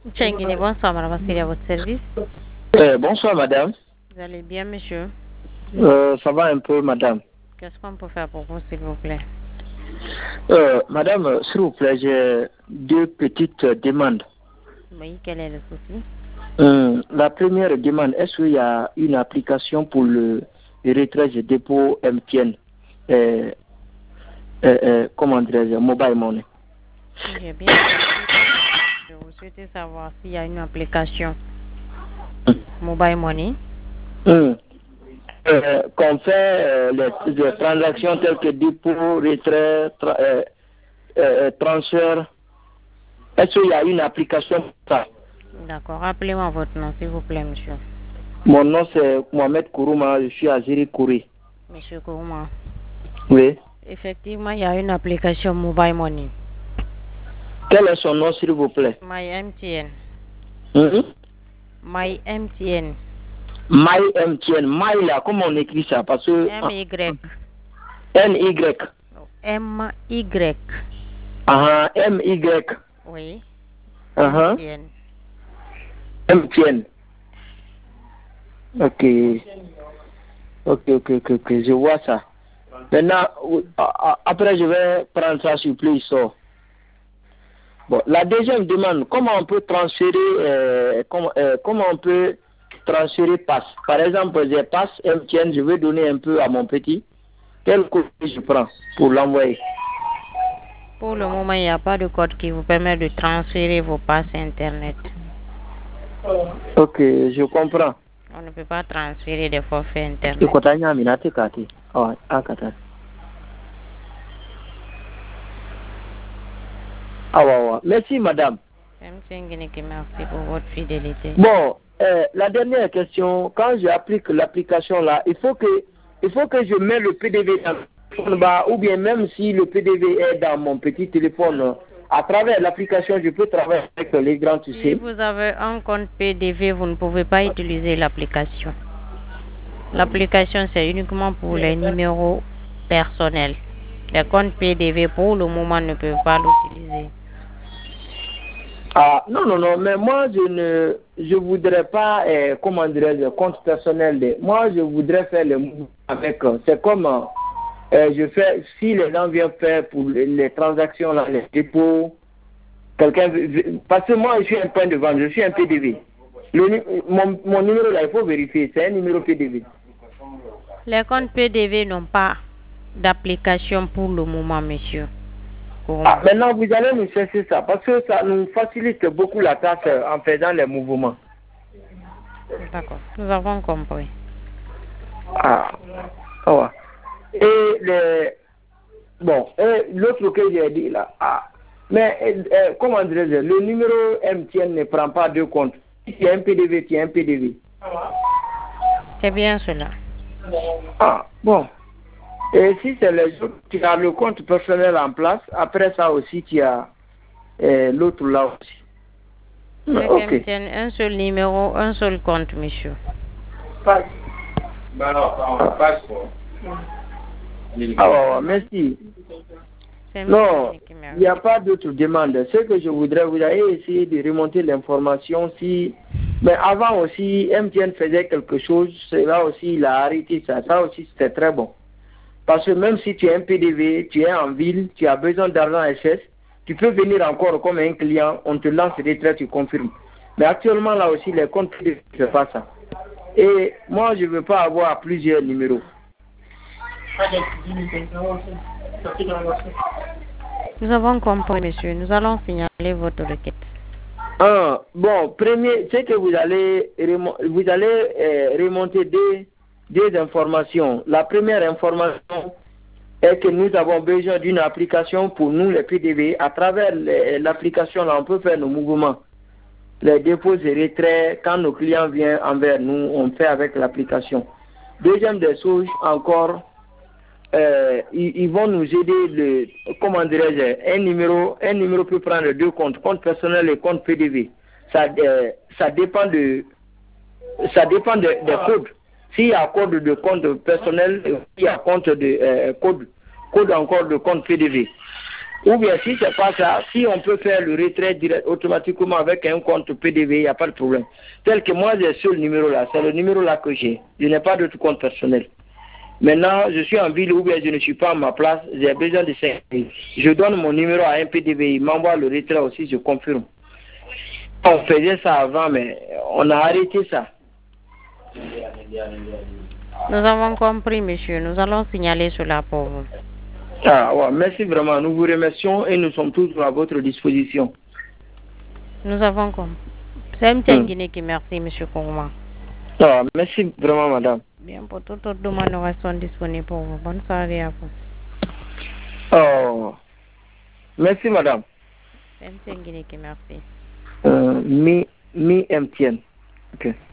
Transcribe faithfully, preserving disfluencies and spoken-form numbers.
Tchenguini, bonsoir, madame Vassili, à votre service. Euh, bonsoir, madame. Vous allez bien, monsieur? Euh, ça va un peu, madame. Qu'est-ce qu'on peut faire pour vous, s'il vous plaît? Euh, madame, s'il vous plaît, j'ai deux petites demandes. Oui, quel est le souci? Euh, la première demande, est-ce qu'il y a une application pour le retrait de dépôt M T N euh, euh, euh, comment dirais-je, mobile money? J'ai bien compris. Je vous souhaite savoir s'il y a une application Mobile Money. Euh, euh, qu'on fait euh, les, les transactions telles que dépôt, retrait, tra euh, euh, transfert. Est-ce qu'il y a une application pour ça? D'accord. Rappelez-moi votre nom, s'il vous plaît, monsieur. Mon nom c'est Mohamed Kourouma, je suis à Zirikouri. Monsieur Kourouma. Oui. Effectivement, il y a une application Mobile Money. Quel est son nom, s'il vous plaît? My M T N. Mm-hmm. My M T N. My M T N. My là, comment on écrit ça? Parce que. M Y. N Y. M Y. Ah, M Y. Oui. Uh M -huh. T N. M T N. Ok. Ok, ok, ok, ok. Je vois ça. Maintenant, après, je vais prendre ça sur Play Store. Bon, la deuxième demande, comment on peut transférer, euh, comment, euh, comment on peut transférer passe? Par exemple, j'ai passe M T N, je vais donner un peu à mon petit. Quel code je prends pour l'envoyer? Pour le moment, il n'y a pas de code qui vous permet de transférer vos passes Internet. Ok, je comprends. On ne peut pas transférer des forfaits Internet. Ah, ouais, ouais. Merci, madame. Merci pour votre fidélité. Bon, euh, la dernière question, quand j'applique l'application là, il faut que il faut que je mette le P D V dans le téléphone bas, ou bien même si le P D V est dans mon petit téléphone, à travers l'application, je peux travailler avec les grands, tu sais. Si vous avez un compte P D V, vous ne pouvez pas utiliser l'application. L'application, c'est uniquement pour les numéros personnels. Les comptes P D V, pour le moment, ne peuvent pas l'utiliser. Ah, non, non, non, mais moi, je ne je voudrais pas, euh, comment dirais-je, compte personnel. De, moi, je voudrais faire le mouvement avec, euh, c'est comme, euh, je fais, si les gens viennent faire pour les, les transactions, là, les dépôts, quelqu'un, parce que moi, je suis un point de vente, je suis un P D V. Le, mon, mon numéro, là, il faut vérifier, c'est un numéro P D V. Les comptes P D V n'ont pas d'application pour le moment, monsieur. Ah, maintenant, vous allez nous chercher ça, parce que ça nous facilite beaucoup la tâche en faisant les mouvements. D'accord, nous avons compris. Ah, oh. Et le, bon, l'autre que j'ai dit là, ah, mais euh, comment dirais-je, le numéro M T N ne prend pas deux comptes. Si tu as un P D V, tu as un P D V. C'est bien cela. Ah, bon. Et si c'est les autres, tu as le compte personnel en place, après ça aussi, tu as euh, l'autre là aussi. Ok. M T N, un seul numéro, un seul compte, monsieur. Passe. Ah, merci. Non, il n'y a pas d'autre demande. Ce que je voudrais, vous allez essayer de remonter l'information. Si, mais avant aussi, M T N faisait quelque chose, là aussi, il a arrêté ça. Ça aussi, c'était très bon. Parce que même si tu es un P D V, tu es en ville, tu as besoin d'argent S S, tu peux venir encore comme un client, on te lance des traits, tu confirmes. Mais actuellement, là aussi, les comptes P D V ne font pas ça. Et moi, je ne veux pas avoir plusieurs numéros. Nous avons compris, monsieur. Nous allons signaler votre requête. Ah, bon, premier, c'est que vous allez, vous allez euh, remonter deux, deux informations. La première information est que nous avons besoin d'une application pour nous, les P D V. À travers l'application, on peut faire nos mouvements. Les dépôts et retraits, quand nos clients viennent envers nous, on fait avec l'application. Deuxième des choses, encore, euh, ils, ils vont nous aider, le, comment dirais-je, un numéro, un numéro peut prendre deux comptes, compte personnel et compte P D V. Ça, euh, ça dépend de, ça dépend de, des codes. S'il y a code de compte personnel, il y a compte de euh, code, code encore de compte P D V. Ou bien si c'est pas ça, si on peut faire le retrait direct automatiquement avec un compte P D V, il n'y a pas de problème. Tel que moi j'ai ce numéro là, c'est le numéro là que j'ai. Je n'ai pas d'autre compte personnel. Maintenant, je suis en ville ou bien je ne suis pas à ma place, j'ai besoin de cinq mille. Je donne mon numéro à un P D V, il m'envoie le retrait aussi, je confirme. On faisait ça avant, mais on a arrêté ça. Nous avons compris, monsieur. Nous allons signaler cela pour vous. Ah, ouais, merci vraiment. Nous vous remercions et nous sommes toujours à votre disposition. Nous avons compris. C'est M T N Guinée qui merci, monsieur Kourma. Ah, merci vraiment, madame. Bien, pour toute autre demande, nous restons disponibles pour vous. Bonne soirée à vous. Oh, merci, madame. C'est M T N Guinée qui merci. Euh, mi, mi M T N. Ok.